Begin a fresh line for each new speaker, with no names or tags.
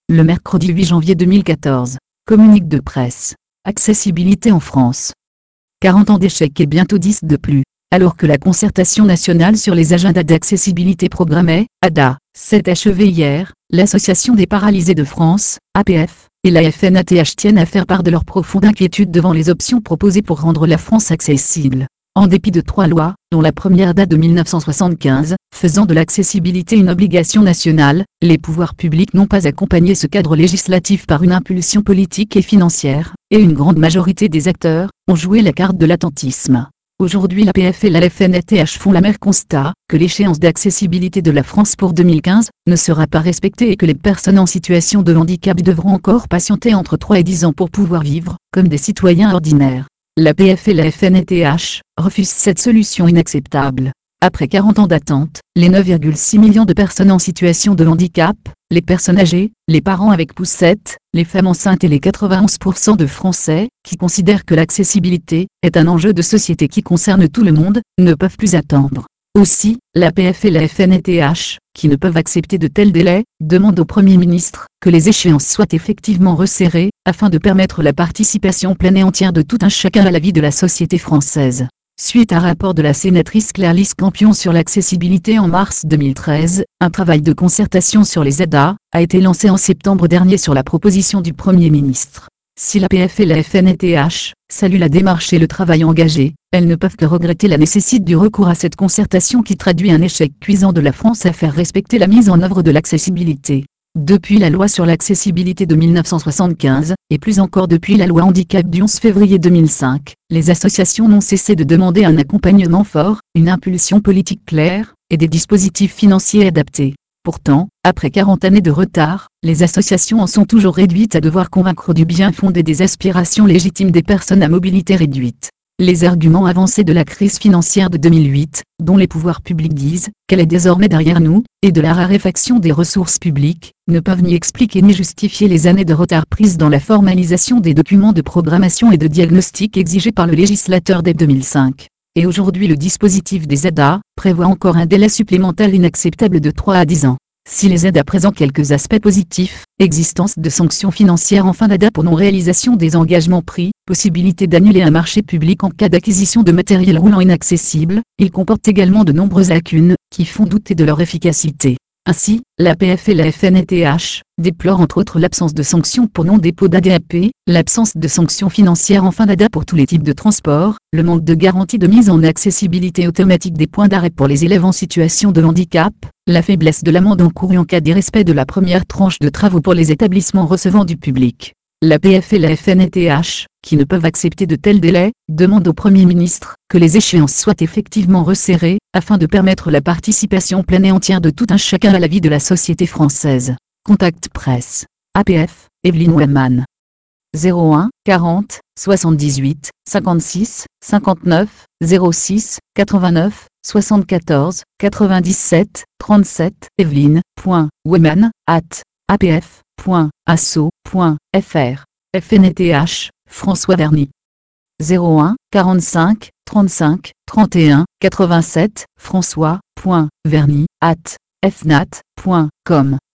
Le mercredi 8 janvier 2014. Communiqué de presse. Accessibilité en France. 40 ans d'échec et bientôt 10 de plus. Alors que la concertation nationale sur les agendas d'accessibilité programmée, ADA, s'est achevée hier, l'Association des paralysés de France, APF, et la FNATH tiennent à faire part de leur profonde inquiétude devant les options proposées pour rendre la France accessible. En dépit de 3 lois, dont la première date de 1975, faisant de l'accessibilité une obligation nationale, les pouvoirs publics n'ont pas accompagné ce cadre législatif par une impulsion politique et financière, et une grande majorité des acteurs ont joué la carte de l'attentisme. Aujourd'hui l'APF et la FNATH font l'amer constat que l'échéance d'accessibilité de la France pour 2015 ne sera pas respectée et que les personnes en situation de handicap devront encore patienter entre 3 et 10 ans pour pouvoir vivre comme des citoyens ordinaires. L'APF et la FNATH refusent cette solution inacceptable. Après 40 ans d'attente, les 9,6 millions de personnes en situation de handicap, les personnes âgées, les parents avec poussette, les femmes enceintes et les 91% de Français, qui considèrent que l'accessibilité est un enjeu de société qui concerne tout le monde, ne peuvent plus attendre. Aussi, l'APF et la FNATH, qui ne peuvent accepter de tels délais, demandent au Premier ministre que les échéances soient effectivement resserrées, afin de permettre la participation pleine et entière de tout un chacun à la vie de la société française. Suite à un rapport de la sénatrice Claire Lys-Campion sur l'accessibilité en mars 2013, un travail de concertation sur les ADA a été lancé en septembre dernier sur la proposition du Premier ministre. Si l'APF et la FNATH saluent la démarche et le travail engagé, elles ne peuvent que regretter la nécessité du recours à cette concertation qui traduit un échec cuisant de la France à faire respecter la mise en œuvre de l'accessibilité. Depuis la loi sur l'accessibilité de 1975, et plus encore depuis la loi handicap du 11 février 2005, les associations n'ont cessé de demander un accompagnement fort, une impulsion politique claire, et des dispositifs financiers adaptés. Pourtant, après 40 années de retard, les associations en sont toujours réduites à devoir convaincre du bien fondé des aspirations légitimes des personnes à mobilité réduite. Les arguments avancés de la crise financière de 2008, dont les pouvoirs publics disent qu'elle est désormais derrière nous, et de la raréfaction des ressources publiques, ne peuvent ni expliquer ni justifier les années de retard prises dans la formalisation des documents de programmation et de diagnostic exigés par le législateur dès 2005. Et aujourd'hui le dispositif des ADA prévoit encore un délai supplémentaire inacceptable de 3 à 10 ans. Si les ADA présentent quelques aspects positifs, existence de sanctions financières en fin d'ADA pour non-réalisation des engagements pris, possibilité d'annuler un marché public en cas d'acquisition de matériel roulant inaccessible, ils comportent également de nombreuses lacunes, qui font douter de leur efficacité. Ainsi, l'APF et la FNATH déplorent entre autres l'absence de sanctions pour non-dépôt d'ADAP, l'absence de sanctions financières en fin d'ADA pour tous les types de transport, le manque de garantie de mise en accessibilité automatique des points d'arrêt pour les élèves en situation de handicap, la faiblesse de l'amende encourue en cas d'irrespect de la première tranche de travaux pour les établissements recevant du public. L'APF et la FNATH, qui ne peuvent accepter de tels délais, demandent au Premier ministre que les échéances soient effectivement resserrées, afin de permettre la participation pleine et entière de tout un chacun à la vie de la société française. Contact presse. APF, Evelyne Weyman. 01 40 78 56 59 06 89 74 97 37 Evelyne.Weyman@apf.asso.fr. FNATH, François Verny. 01 45 35 31 87 François.Verny@fnat.com